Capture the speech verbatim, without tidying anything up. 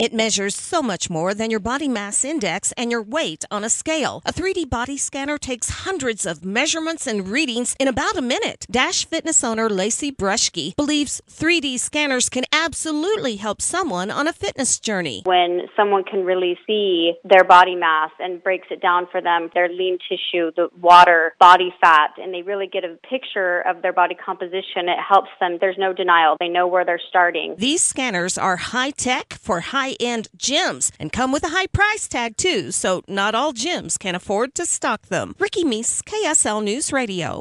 It measures so much more than your body mass index and your weight on a scale. A three D body scanner takes hundreds of measurements and readings in about a minute. Dash Fitness owner Lacey Brushke believes three D scanners can absolutely help someone on a fitness journey. When someone can really see their body mass and breaks it down for them, their lean tissue, the water, body fat, and they really get a picture of their body composition, it helps them. There's no denial. They know where they're starting. These scanners are high-tech for high-end gyms and come with a high price tag, too, so not all gyms can afford to stock them. Ricky Meese, K S L News Radio.